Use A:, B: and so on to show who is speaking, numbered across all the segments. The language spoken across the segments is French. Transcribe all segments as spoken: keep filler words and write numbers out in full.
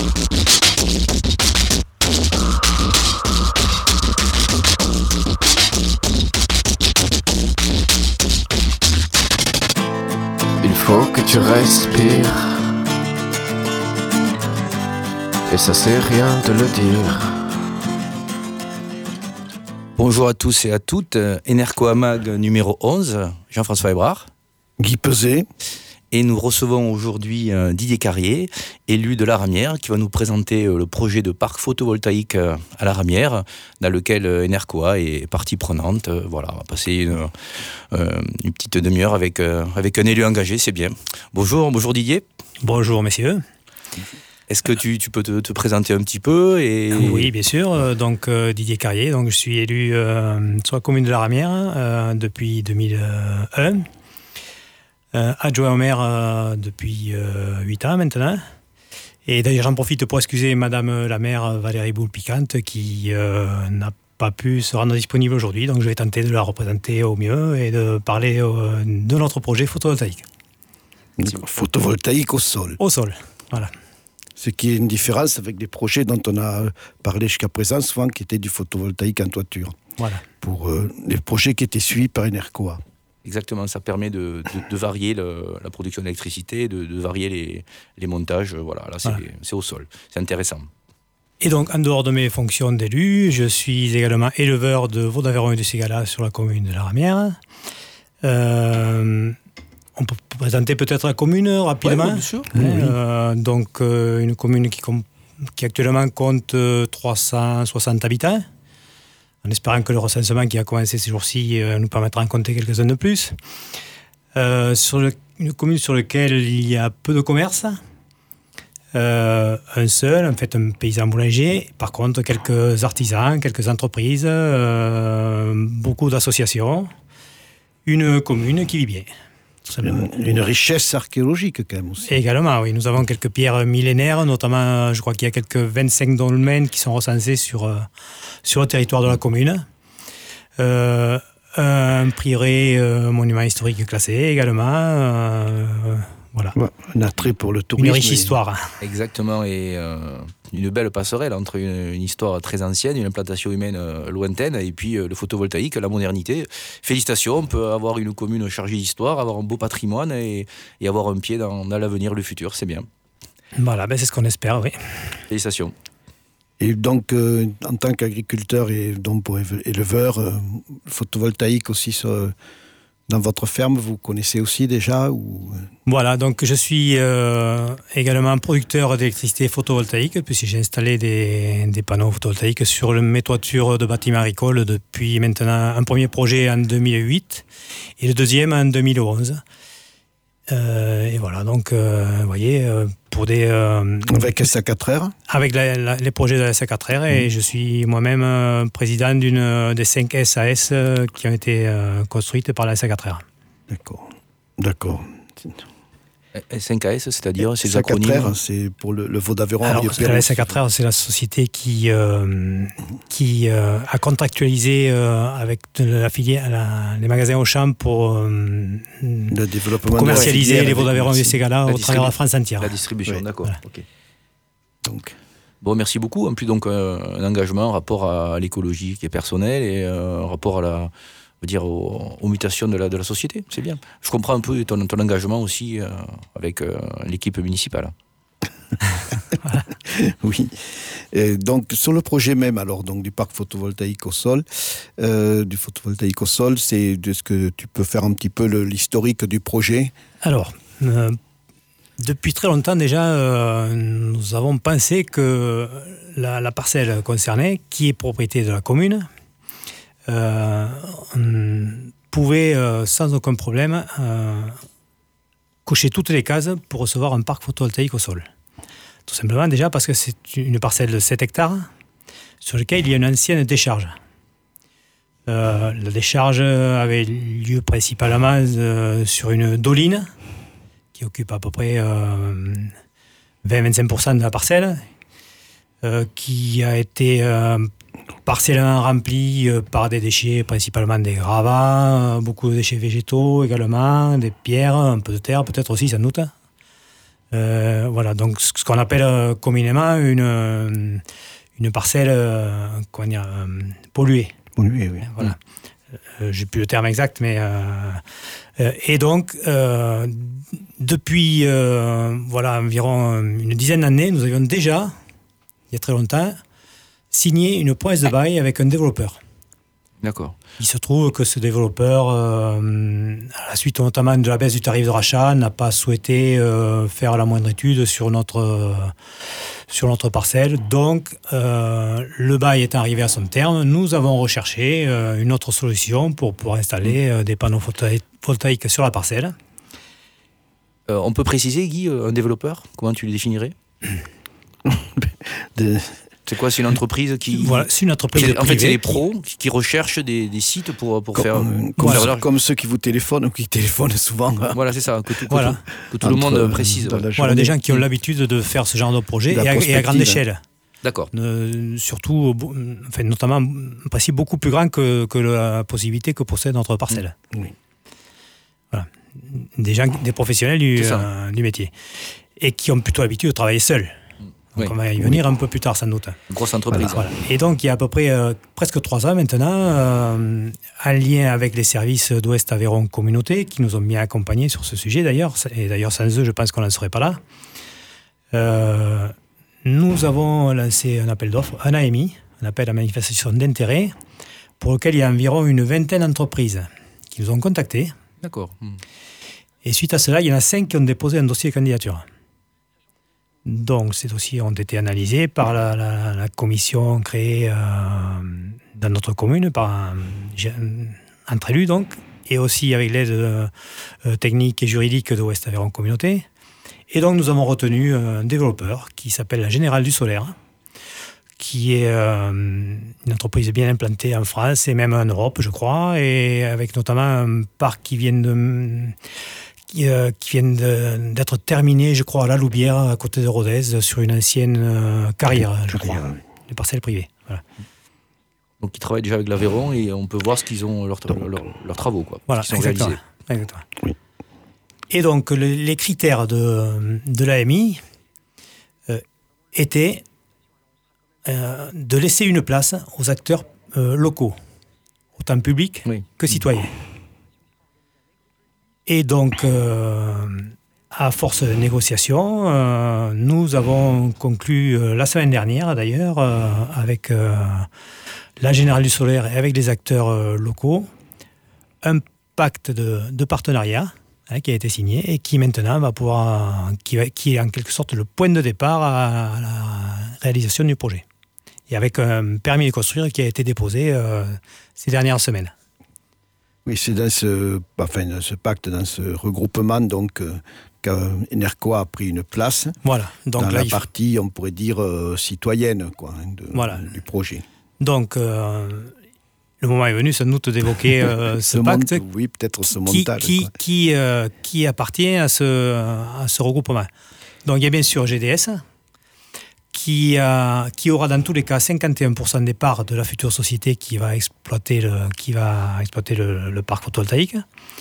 A: Il faut que tu respires. Et ça sert à rien de le dire.
B: Bonjour à tous et à toutes, Enerco Mag numéro onze, Jean-François Hébrard.
C: Guy Peset.
B: Et nous recevons aujourd'hui Didier Carrier, élu de la Ramière, qui va nous présenter le projet de parc photovoltaïque à la Ramière, dans lequel Enercoa est partie prenante. Voilà, on va passer une, une petite demi-heure avec, avec un élu engagé, c'est bien. Bonjour, bonjour Didier.
D: Bonjour messieurs.
B: Est-ce que tu, tu peux te, te présenter un petit peu et...
D: Oui, bien sûr. Donc euh, Didier Carrier, donc je suis élu euh, sur la commune de la Ramière euh, depuis deux mille un. Euh, adjoint au maire euh, depuis euh, huit ans maintenant. Et d'ailleurs, j'en profite pour excuser Madame la maire Valérie Boule-Piquante qui euh, n'a pas pu se rendre disponible aujourd'hui. Donc je vais tenter de la représenter au mieux et de parler euh, de notre projet photovoltaïque.
C: Photovoltaïque au sol.
D: Au sol, voilà.
C: Ce qui est une différence avec des projets dont on a parlé jusqu'à présent, souvent qui étaient du photovoltaïque en toiture.
D: Voilà.
C: Pour euh, les projets qui étaient suivis par Enercoa.
B: Exactement, ça permet de, de, de varier le, la production d'électricité, de, de varier les, les montages. Voilà, là c'est, voilà. c'est au sol, c'est intéressant.
D: Et donc, en dehors de mes fonctions d'élu, je suis également éleveur de veau d'Aveyron et de Ségala sur la commune de la Ramière. Euh, on peut présenter peut-être la commune rapidement.
B: Ouais, bien sûr.
D: Euh, oui. Donc, euh, une commune qui, com- qui actuellement compte trois cent soixante habitants. En espérant que le recensement qui a commencé ces jours-ci euh, nous permettra d'en compter quelques-uns de plus. Euh, sur le, une commune sur laquelle il y a peu de commerce, euh, un seul, en fait un paysan boulanger, par contre quelques artisans, quelques entreprises, euh, beaucoup d'associations, une commune qui vit bien.
C: Une, une richesse archéologique quand même aussi.
D: Et également, oui, nous avons quelques pierres millénaires, notamment je crois qu'il y a quelques vingt-cinq dolmens qui sont recensés sur, euh, sur le territoire de la commune. Euh, un prieuré, euh, monument historique classé également. Euh, voilà.
C: Ouais, un attrait pour le tourisme.
D: Une riche histoire.
B: Exactement, et euh, une belle passerelle entre une, une histoire très ancienne, une implantation humaine euh, lointaine, et puis euh, le photovoltaïque, la modernité. Félicitations, on peut avoir une commune chargée d'histoire, avoir un beau patrimoine et, et avoir un pied dans, dans l'avenir, le futur, c'est bien.
D: Voilà, ben c'est ce qu'on espère, oui.
B: Félicitations.
C: Et donc, euh, en tant qu'agriculteur et donc pour éleveur, euh, photovoltaïque aussi sur, dans votre ferme, vous connaissez aussi déjà ou...
D: Voilà, donc je suis euh, également producteur d'électricité photovoltaïque, puisque j'ai installé des, des panneaux photovoltaïques sur mes toitures de bâtiments agricoles depuis maintenant un premier projet en deux mille huit et le deuxième en deux mille onze. Euh, et voilà, donc euh, vous voyez, euh, pour des... Euh,
C: avec S A quatre R
D: Avec la, la, les projets de la S A quatre R, et mmh. je suis moi-même euh, président d'une euh, des cinq S A S euh, qui ont été euh, construites par la S A quatre R.
C: D'accord, d'accord.
B: cinq A S, c'est-à-dire, c'est
C: S A quatre R,
B: acronymes.
C: C'est pour le, le veau d'Aveyron.
D: Alors, la S A quatre R, c'est la société qui, euh, qui euh, a contractualisé euh, avec la filière, la, les magasins Auchan pour, euh,
C: le développement
D: pour commercialiser
C: de
D: les veaux d'Aveyron et Ségala au travers de la France entière.
B: La distribution,
D: oui.
B: D'accord.
D: Voilà.
B: Okay.
C: Donc.
B: Bon, merci beaucoup. En plus, donc, euh, un engagement, un rapport à l'écologie qui est personnel et euh, un rapport à la... dire aux, aux mutations de la, de la société, c'est bien. Je comprends un peu ton, ton engagement aussi euh, avec euh, l'équipe municipale.
C: Voilà. Oui. Et donc sur le projet même alors donc du parc photovoltaïque au sol, euh, du photovoltaïque au sol, c'est de ce que tu peux faire un petit peu le, l'historique du projet.
D: Alors. Euh... Depuis très longtemps déjà, euh, nous avons pensé que la, la parcelle concernée, qui est propriété de la commune, euh, pouvait euh, sans aucun problème euh, cocher toutes les cases pour recevoir un parc photovoltaïque au sol. Tout simplement déjà parce que c'est une parcelle de sept hectares sur laquelle il y a une ancienne décharge. Euh, la décharge avait lieu principalement euh, sur une doline qui occupe à peu près euh, vingt à vingt-cinq pour cent de la parcelle, euh, qui a été euh, partiellement remplie euh, par des déchets, principalement des gravats, euh, beaucoup de déchets végétaux également, des pierres, un peu de terre peut-être aussi sans doute. Euh, voilà, donc ce qu'on appelle euh, communément une, une parcelle euh, comment dire, euh, polluée.
C: Polluée, oui.
D: Voilà. Mmh. Euh, j'ai plus le terme exact, mais euh, euh, et donc euh, depuis euh, voilà environ une dizaine d'années, nous avions déjà, il y a très longtemps, signé une promesse de bail avec un développeur.
B: D'accord.
D: Il se trouve que ce développeur, euh, à la suite notamment de la baisse du tarif de rachat, n'a pas souhaité euh, faire la moindre étude sur notre, euh, sur notre parcelle. Donc, euh, le bail est arrivé à son terme. Nous avons recherché euh, une autre solution pour pouvoir installer euh, des panneaux photovoltaïques sur la parcelle.
B: Euh, on peut préciser, Guy, un développeur, comment tu le définirais? de... C'est quoi? C'est une entreprise qui...
D: Voilà, c'est une entreprise
B: c'est, En fait, c'est les
D: qui...
B: pros qui recherchent des, des sites pour, pour
C: comme,
B: faire...
C: Comme,
B: pour
C: voilà.
B: faire leur...
C: comme ceux qui vous téléphonent ou qui téléphonent souvent.
B: Voilà, c'est ça, que tout, que
D: voilà.
B: tout, que tout le monde précise.
C: Ouais.
D: Voilà, des gens qui ont l'habitude de faire ce genre de projet et à, et à grande échelle.
B: D'accord.
D: Euh, surtout, enfin, notamment, en principe, beaucoup plus grand que, que la possibilité que possède notre parcelle.
C: Oui.
D: Voilà. Des gens, des professionnels du, euh, du métier. Et qui ont plutôt l'habitude de travailler seuls. Donc oui. On va y venir oui. un peu plus tard sans doute.
B: Une grosse entreprise.
D: Voilà, voilà. Et donc il y a à peu près euh, presque trois ans maintenant, euh, en lien avec les services d'Ouest Aveyron Communauté, qui nous ont bien accompagnés sur ce sujet d'ailleurs, et d'ailleurs sans eux je pense qu'on n'en serait pas là, euh, nous avons lancé un appel d'offres, un A M I, un appel à manifestation d'intérêt, pour lequel il y a environ une vingtaine d'entreprises qui nous ont contactés.
B: D'accord. Mmh.
D: Et suite à cela, il y en a cinq qui ont déposé un dossier de candidature. Donc, ces dossiers ont été analysés par la, la, la commission créée euh, dans notre commune, par, euh, entre élus donc, et aussi avec l'aide euh, technique et juridique de Ouest Aveyron Communauté. Et donc, nous avons retenu un développeur qui s'appelle la Générale du Solaire, qui est euh, une entreprise bien implantée en France et même en Europe, je crois, et avec notamment un parc qui vient de... qui viennent de, d'être terminés, je crois, à la Loubière, à côté de Rodez, sur une ancienne euh, carrière, je crois, oui. Des parcelles privées. Voilà.
B: Donc ils travaillent déjà avec l'Aveyron et on peut voir ce qu'ils ont, leurs leur, leur, leur travaux, quoi.
D: Voilà,
B: ce qu'ils sont
D: exactement.
B: réalisés.
D: exactement. Oui. Et donc le, les critères de, de l'A M I euh, étaient euh, de laisser une place aux acteurs euh, locaux, autant publics oui. que citoyens. Et donc, euh, à force de négociation, euh, nous avons conclu euh, la semaine dernière, d'ailleurs, euh, avec euh, la Générale du Solaire et avec les acteurs euh, locaux, un pacte de, de partenariat hein, qui a été signé et qui maintenant va pouvoir, qui, va, qui est en quelque sorte le point de départ à, à la réalisation du projet. Et avec un permis de construire qui a été déposé euh, ces dernières semaines.
C: Oui, c'est dans ce, enfin, dans ce pacte, dans ce regroupement, donc, euh, qu'Enercoa a pris une place.
D: Voilà. Donc
C: dans
D: là,
C: la partie, on pourrait dire, euh, citoyenne, quoi, hein, de,
D: voilà.
C: du projet.
D: Donc, euh, le moment est venu, sans doute, d'évoquer euh, ce, ce pacte.
C: Mont- oui, peut-être ce montage.
D: Qui, qui, qui, euh, qui appartient à ce, à ce regroupement. Donc, il y a bien sûr G D S, qui, a, qui aura dans tous les cas cinquante et un pour cent des parts de la future société qui va exploiter le, qui va exploiter le, le parc photovoltaïque.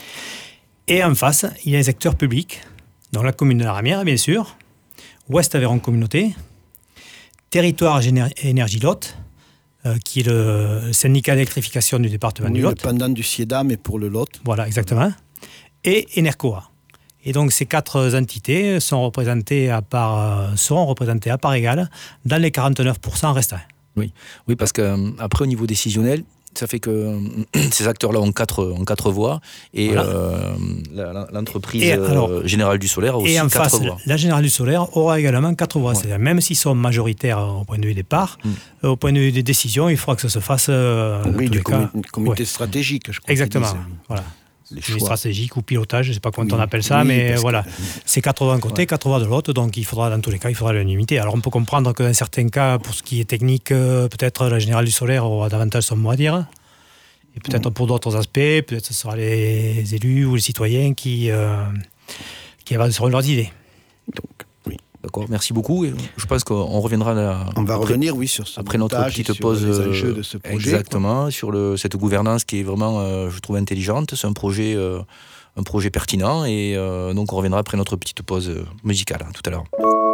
D: Et en face, il y a les acteurs publics, donc la commune de la Ramière, bien sûr, Ouest Aveyron Communauté, Territoire Énergie Lot, euh, qui est le syndicat d'électrification du département
C: oui,
D: du Lot.
C: Le pendant du SIEDA, mais pour le Lot.
D: Voilà, exactement. Et Enercoa. Et donc ces quatre entités sont représentées à part, seront représentées à part égale dans les quarante-neuf pour cent restants.
B: Oui, oui parce qu'après, au niveau décisionnel, ça fait que ces acteurs-là ont quatre, ont quatre voix et voilà. euh, la, l'entreprise et alors, euh, Générale du Solaire a aussi
D: et en
B: quatre
D: face,
B: voix.
D: La Générale du Solaire aura également quatre voix. Ouais. C'est-à-dire même s'ils sont majoritaires au point de vue des parts, mm. au point de vue des décisions, il faudra que ça se fasse euh,
C: oui, du comité,
D: cas,
C: comité
D: ouais.
C: stratégique, je crois.
D: Exactement, voilà. Les stratégique ou pilotage, je ne sais pas comment oui, on appelle ça, oui, mais voilà. Que... C'est quatre voix d'un côté, ouais. quatre voix de l'autre, donc il faudra, dans tous les cas, il faudra l'unanimité. Alors on peut comprendre que dans certains cas, pour ce qui est technique, peut-être la Générale du Solaire aura davantage son mot à dire. Et peut-être mmh. pour d'autres aspects, peut-être ce sera les élus ou les citoyens qui, euh, qui avanceront leurs idées.
C: Donc, oui.
B: D'accord, merci beaucoup. Et je pense qu'on reviendra là.
C: On va
B: après,
C: revenir, oui, sur ce
B: après notre petite pause.
C: Les enjeux de ce projet.
B: Exactement, quoi. Sur le, cette gouvernance qui est vraiment, euh, je trouve, intelligente. C'est un projet euh, un projet pertinent. Et euh, donc on reviendra après notre petite pause musicale, hein, tout à l'heure.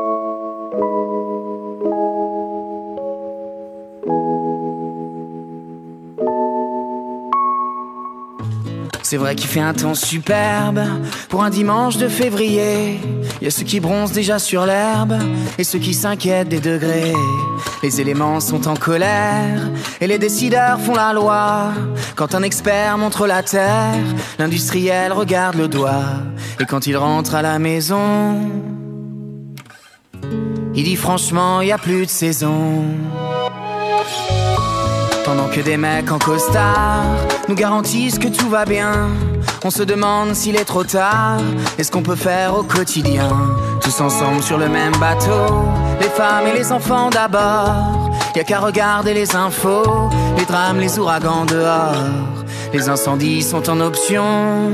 E: C'est vrai qu'il fait un temps superbe pour un dimanche de février. Il y a ceux qui bronzent déjà sur l'herbe et ceux qui s'inquiètent des degrés. Les éléments sont en colère et les décideurs font la loi. Quand un expert montre la terre, l'industriel regarde le doigt. Et quand il rentre à la maison, il dit franchement, il n'y a plus de saison. Pendant que des mecs en costard nous garantissent que tout va bien, on se demande s'il est trop tard et ce qu'on peut faire au quotidien. Tous ensemble sur le même bateau, les femmes et les enfants d'abord. Y'a qu'à regarder les infos, les drames, les ouragans dehors. Les incendies sont en option.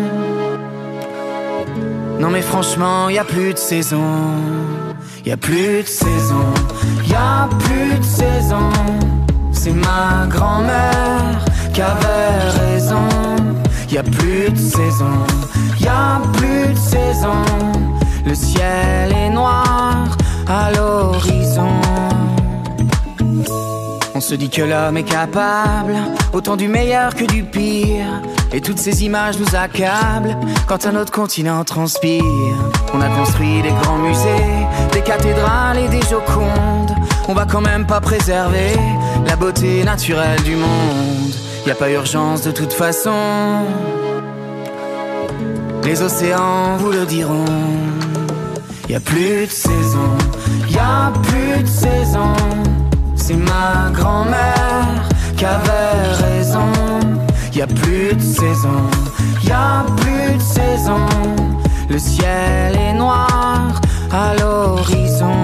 E: Non mais franchement, y a plus de saison. Y a plus de saison. Y a plus de saison. C'est ma grand-mère qui avait raison. Y a plus de saison, y a plus de saison. Le ciel est noir à l'horizon. On se dit que l'homme est capable autant du meilleur que du pire. Et toutes ces images nous accablent quand un autre continent transpire. On a construit des grands musées, des cathédrales et des jocondes. On va quand même pas préserver la beauté naturelle du monde. Y a pas urgence de toute façon. Les océans vous le diront. Y a plus de saison, y a plus de saison. C'est ma grand-mère qui avait raison. Y a plus de saison, y a plus de saison. Le ciel est noir à l'horizon.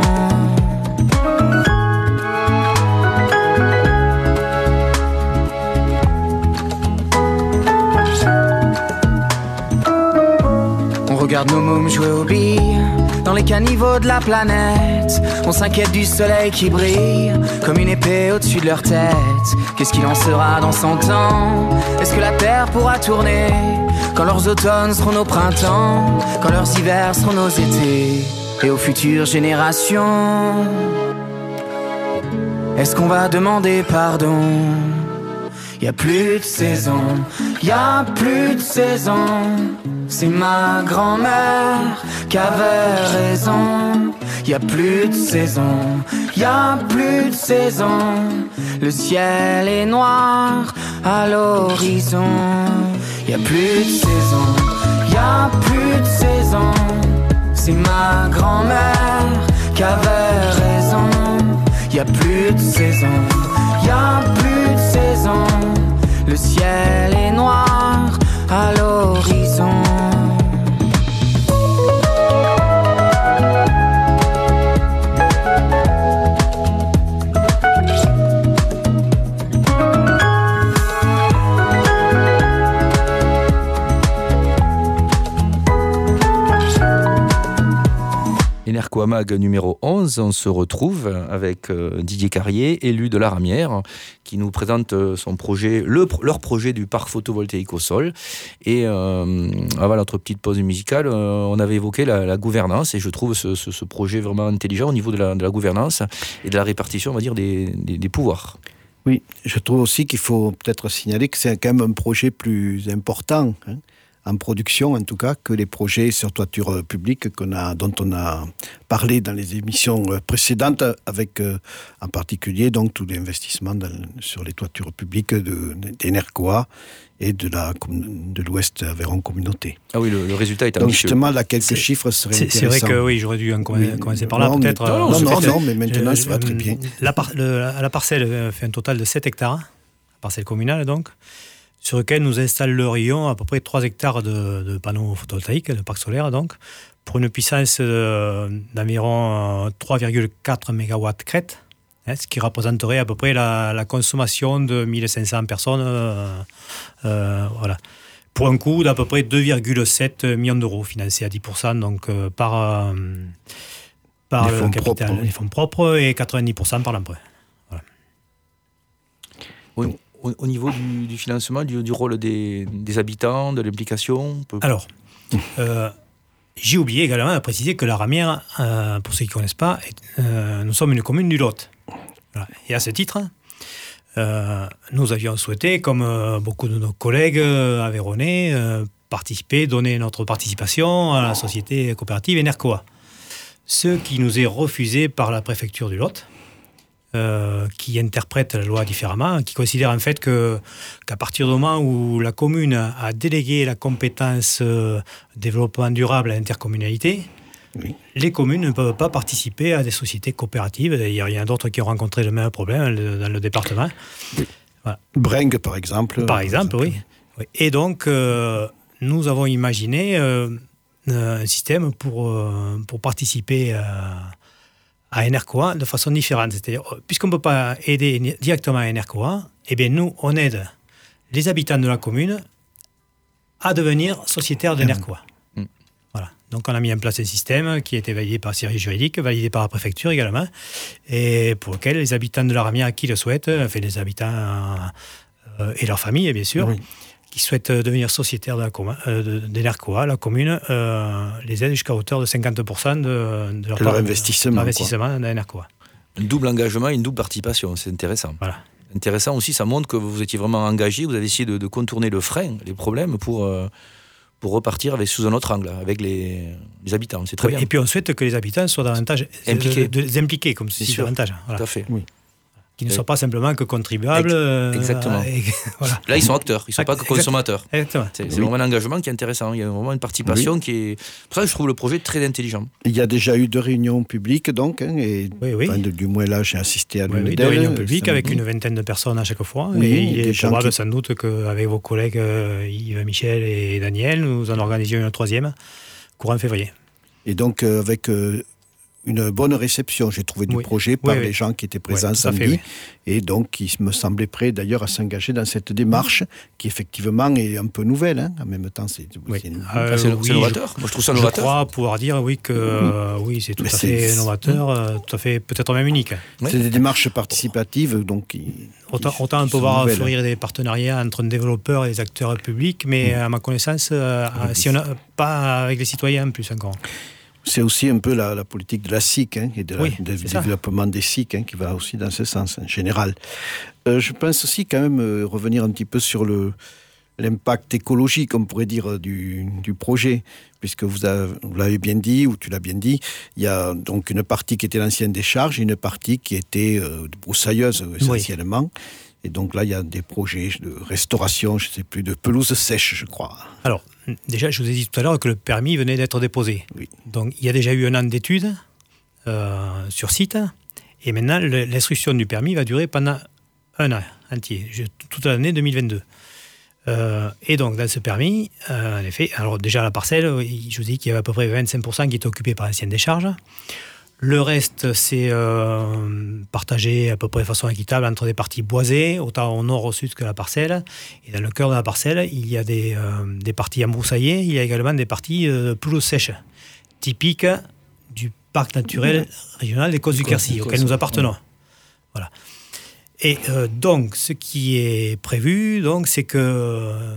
E: On regarde nos mômes jouer aux billes dans les caniveaux de la planète. On s'inquiète du soleil qui brille comme une épée au-dessus de leur tête. Qu'est-ce qu'il en sera dans cent ans? Est-ce que la Terre pourra tourner quand leurs automnes seront nos printemps, quand leurs hivers seront nos étés? Et aux futures générations, est-ce qu'on va demander pardon? Y a plus de saison, y a plus de saison. C'est ma grand-mère qui avait raison. Y a plus de saison, y a plus de saison. Le ciel est noir à l'horizon. Y a plus de saison, y a plus de saison. C'est ma grand-mère qui avait raison. Y a plus de saison, y a plus de saison. Le ciel est noir à l'horizon.
B: Enerco Amag numéro onze, on se retrouve avec euh, Didier Carrier, élu de la Ramière, qui nous présente euh, son projet, le, leur projet du parc photovoltaïque au sol. Et euh, avant notre petite pause musicale, euh, on avait évoqué la, la gouvernance, et je trouve ce, ce, ce projet vraiment intelligent au niveau de la, de la gouvernance et de la répartition, on va dire, des, des, des pouvoirs.
C: Oui, je trouve aussi qu'il faut peut-être signaler que c'est quand même un projet plus important, hein, en production en tout cas, que les projets sur toiture publique qu'on a, dont on a parlé dans les émissions précédentes, avec euh, en particulier donc tous les investissements dans, sur les toitures publiques de, d'Enercoa et de, la, de l'Ouest Aveyron Communauté.
B: Ah oui, le, le résultat est ambitieux.
C: Donc justement, là, quelques
D: c'est,
C: chiffres seraient
D: c'est,
C: intéressants.
D: C'est vrai que oui, j'aurais dû en commencer oui. par là,
C: non,
D: peut-être.
C: Mais,
D: euh,
C: non, non,
D: fait,
C: non, mais maintenant,
D: euh,
C: ça va très bien.
D: La, par, le, la parcelle fait un total de sept hectares, la parcelle communale donc, sur lequel nous installerions à peu près trois hectares de, de panneaux photovoltaïques, de parc solaire donc, pour une puissance euh, d'environ trois virgule quatre mégawatts crête, hein, ce qui représenterait à peu près la, la consommation de mille cinq cents personnes, euh, euh, voilà, pour un coût d'à peu près deux virgule sept millions d'euros, financé à dix pour cent donc, euh, par, euh, par le capital, propres, oui. les fonds propres, et quatre-vingt-dix pour cent par l'emprunt. Voilà.
B: Oui. Au, au niveau du, du financement, du, du rôle des, des habitants, de l'implication peut...
D: Alors, Euh, j'ai oublié également de préciser que la Ramière, euh, pour ceux qui ne connaissent pas, est, euh, nous sommes une commune du Lot. Voilà. Et à ce titre, euh, nous avions souhaité, comme euh, beaucoup de nos collègues euh, aveyronnais, euh, participer, donner notre participation à la société coopérative Enercoa. Ce qui nous est refusé par la préfecture du Lot, euh, qui interprète la loi différemment, qui considère en fait que, qu'à partir du moment où la commune a délégué la compétence euh, développement durable à l'intercommunalité, oui. les communes ne peuvent pas participer à des sociétés coopératives. Il y a d'autres qui ont rencontré le même problème dans le département.
C: Oui. Voilà. Brengue, par exemple.
D: Par exemple, par exemple. Oui. Et donc, euh, nous avons imaginé euh, un système pour, euh, pour participer à, à Enercoa de façon différente. C'est-à-dire, puisqu'on ne peut pas aider directement à Enercoa, eh bien, nous, on aide les habitants de la commune à devenir sociétaires d'Enercoa. Mmh. Voilà. Donc, on a mis en place un système qui a été validé par le service juridique, validé par la préfecture également, et pour lequel les habitants de la Ramière qui le souhaitent, enfin, les habitants euh, et leurs familles, bien sûr, oui. qui souhaitent devenir sociétaires de la com- euh, d'Enercoa, la commune euh, les aide jusqu'à hauteur de cinquante pour cent de, de leur,
C: de leur investissement,
D: de investissement d'Enercoa.
B: Un double engagement et une double participation, c'est intéressant.
D: Voilà.
B: Intéressant aussi, ça montre que vous étiez vraiment engagé, vous avez essayé de, de contourner le frein, les problèmes, pour, euh, pour repartir avec, sous un autre angle, avec les, les habitants. C'est très
D: oui,
B: bien.
D: Et puis on souhaite que les habitants soient davantage impliqués, de, de, de, impliqués comme si davantage.
B: Voilà. Tout à fait.
C: Oui.
D: Qui ne soient pas simplement que contribuables.
B: Ex- exactement.
D: Euh, et, voilà.
B: Là, ils sont acteurs, ils ne sont pas que consommateurs.
D: Exactement.
B: C'est, c'est
C: oui.
B: vraiment un engagement qui est intéressant. Il y a vraiment une participation oui. qui est... Pour ça, je trouve le projet très intelligent.
C: Il y a déjà eu deux réunions publiques, donc, hein, et
D: oui, oui.
C: Enfin, de, du moins là, j'ai assisté à l'une
D: oui, oui,
C: d'elles.
D: Deux réunions publiques avec une vingtaine de personnes à chaque fois.
C: Oui,
D: et il est probable
C: qui...
D: sans doute qu'avec vos collègues euh, Yves, Michel et Daniel, nous en organisions une troisième courant février.
C: Et donc, euh, avec... Euh, une bonne réception, j'ai trouvé du oui. projet par oui, les oui. gens qui étaient présents oui, samedi fait, oui. et donc qui me semblaient prêts d'ailleurs à s'engager dans cette démarche qui effectivement est un peu nouvelle, hein. En même temps c'est,
D: oui.
C: c'est, une...
B: euh, c'est, c'est novateur.
D: Je,
B: Moi je trouve ça novateur.
D: Je crois pouvoir dire oui que euh, oui c'est tout Mais à c'est, fait novateur, euh, tout à fait peut-être même unique.
C: C'est des démarches participatives donc. Qui,
D: autant,
C: qui,
D: autant
C: qui
D: on peut voir
C: nouvelles.
D: fleurir des partenariats entre un développeur et les acteurs publics, mais mmh. à ma connaissance, euh, mmh. si on n'a pas avec les citoyens en plus encore.
C: C'est aussi un peu la, la politique de la S I C hein, et de
D: oui,
C: la, de, du développement des S I C hein, qui va aussi dans ce sens en général. Euh, je pense aussi quand même euh, revenir un petit peu sur le, l'impact écologique, on pourrait dire, du, du projet, puisque vous, avez, vous l'avez bien dit, ou tu l'as bien dit, il y a donc une partie qui était l'ancienne décharge et une partie qui était euh, broussailleuse essentiellement. Oui. Et donc là, il y a des projets de restauration, je ne sais plus, de pelouse sèche, je crois.
D: Alors, déjà, je vous ai dit tout à l'heure que le permis venait d'être déposé.
C: Oui.
D: Donc, il y a déjà eu un an d'études euh, sur site. Et maintenant, le, l'instruction du permis va durer pendant un an entier, toute l'année deux mille vingt-deux. Euh, et donc, dans ce permis, euh, en effet, alors déjà, la parcelle, je vous dis qu'il y avait à peu près vingt-cinq pour cent qui était occupé par l'ancienne décharge. Le reste, c'est euh, partagé à peu près de façon équitable entre des parties boisées, autant au nord au sud que la parcelle. Et dans le cœur de la parcelle, il y a des, euh, des parties embroussaillées, il y a également des parties euh, pelouse sèche, typiques du parc naturel régional des Côtes du Quercy, auquel nous appartenons. Ouais. Voilà. Et euh, donc, ce qui est prévu, donc, c'est que... Euh,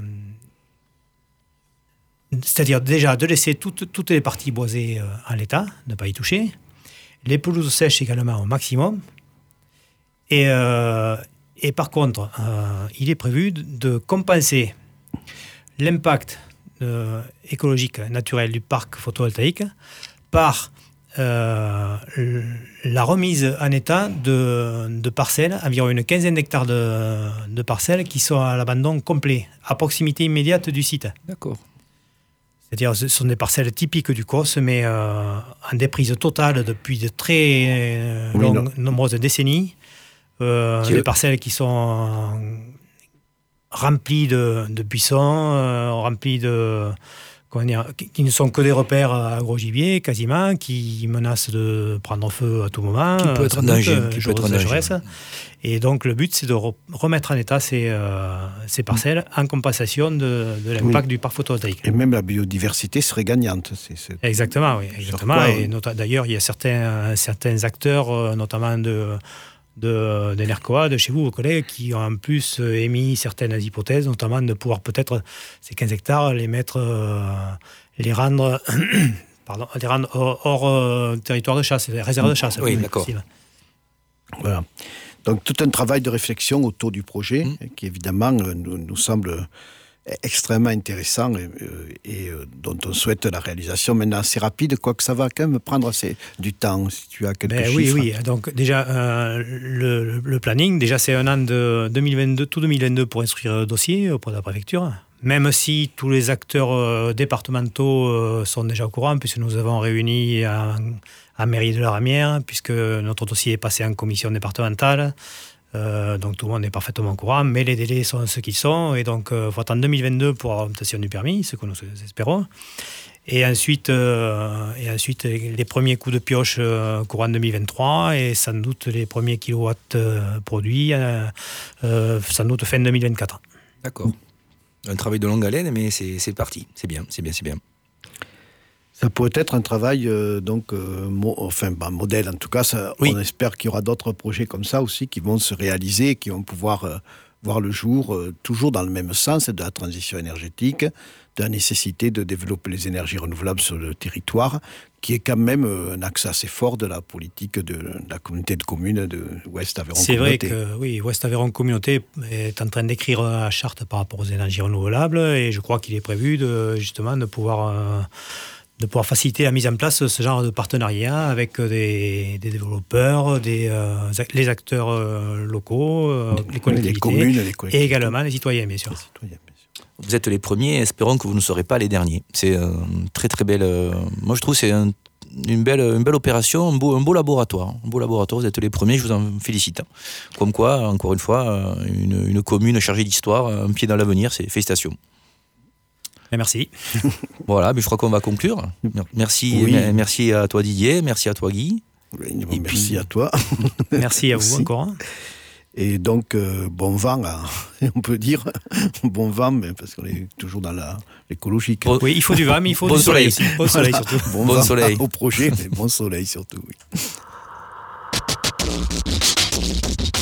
D: c'est-à-dire déjà de laisser toutes, toutes les parties boisées euh, en l'état, ne pas y toucher. Les pelouses sèches également au maximum. Et, euh, et par contre, euh, il est prévu de, de compenser l'impact euh, écologique naturel du parc photovoltaïque par euh, la remise en état de, de parcelles, environ une quinzaine d'hectares de, de parcelles qui sont à l'abandon complet, à proximité immédiate du site.
B: D'accord.
D: C'est-à-dire, ce sont des parcelles typiques du C O S, mais euh, en déprise totale depuis de très euh, oui, longues, nombreuses décennies. Euh, des parcelles qui sont remplies de, de buissons, euh, remplies de... Comment dire, qui, qui ne sont que des repères agrogibiers, quasiment, qui menacent de prendre feu à tout moment.
B: Qui peut être un danger. Qui peut être un danger.
D: Et donc, le but, c'est de re- remettre en état ces, euh, ces parcelles en compensation de, de l'impact oui. du parc photovoltaïque.
C: Et même la biodiversité serait gagnante. C'est, c'est...
D: Exactement, oui. Exactement. Quoi, et nota- d'ailleurs, il y a certains, certains acteurs, notamment de, de, de NERCOA, de chez vous, vos collègues, qui ont en plus émis certaines hypothèses, notamment de pouvoir peut-être ces quinze hectares les mettre, euh, les rendre, pardon, les rendre hors, hors euh, territoire de chasse, réserve de chasse.
B: Oui, d'accord. Possible.
C: Voilà. Donc tout un travail de réflexion autour du projet, mmh. qui évidemment nous, nous semble extrêmement intéressant et, et, et dont on souhaite la réalisation maintenant assez rapide, quoique ça va quand même prendre assez du temps, si tu as quelques
D: ben
C: chiffres.
D: Oui, oui. Donc déjà, euh, le, le planning, déjà c'est un an de deux mille vingt-deux, tout deux mille vingt-deux pour instruire le dossier auprès de la préfecture. Même si tous les acteurs euh, départementaux euh, sont déjà au courant, puisque nous avons réuni à, à mairie de la Ramière, puisque notre dossier est passé en commission départementale. Euh, donc tout le monde est parfaitement au courant, mais les délais sont ceux qu'ils sont, et donc il euh, faut attendre deux mille vingt-deux pour l'obtention du permis, ce que nous espérons. Et ensuite, euh, et ensuite les premiers coups de pioche euh, courant deux mille vingt-trois, et sans doute les premiers kilowatts euh, produits, euh, euh, sans doute fin deux mille vingt-quatre.
B: D'accord. Un travail de longue haleine, mais c'est, c'est parti. C'est bien, c'est bien, c'est bien.
C: Ça pourrait être un travail, euh, donc, euh, mo- enfin, bah, modèle en tout cas. Ça, oui. On espère qu'il y aura d'autres projets comme ça aussi qui vont se réaliser, qui vont pouvoir euh, voir le jour, euh, toujours dans le même sens de la transition énergétique, de la nécessité de développer les énergies renouvelables sur le territoire, qui est quand même euh, un axe assez fort de la politique de, de la communauté de communes de Ouest Aveyron
D: C'est
C: Communauté.
D: C'est vrai que oui, Ouest Aveyron Communauté est en train d'écrire la charte par rapport aux énergies renouvelables, et je crois qu'il est prévu de, justement de pouvoir... Euh, de pouvoir faciliter la mise en place de ce genre de partenariat avec des, des développeurs, des, euh, les acteurs euh, locaux, euh, les collectivités,
C: les communes, les collectivités.
D: Et également les citoyens, bien sûr.
C: Les citoyens, bien sûr.
B: Vous êtes les premiers, espérons que vous ne serez pas les derniers. C'est une très très belle... Euh, moi je trouve que c'est un, une, belle, une belle opération, un beau, un beau laboratoire. Un beau laboratoire, vous êtes les premiers, je vous en félicite. Comme quoi, encore une fois, une, une commune chargée d'histoire, un pied dans l'avenir, c'est félicitations.
D: Merci.
B: Voilà, mais je crois qu'on va conclure. Merci,
C: oui.
B: merci à toi Didier, merci à toi Guy.
C: Oui, bon, merci puis, à toi.
D: Merci à vous
C: merci.
D: encore.
C: Et donc, euh, bon vent, hein, on peut dire. Bon vent, mais parce qu'on est toujours dans la, l'écologique.
D: Bon, oui, il faut du vent, mais il faut
B: bon
D: du soleil,
B: soleil
D: aussi. Bon
C: voilà.
D: soleil surtout.
C: Bon,
B: bon
C: vent
B: soleil.
C: Au projet, mais bon soleil surtout, oui.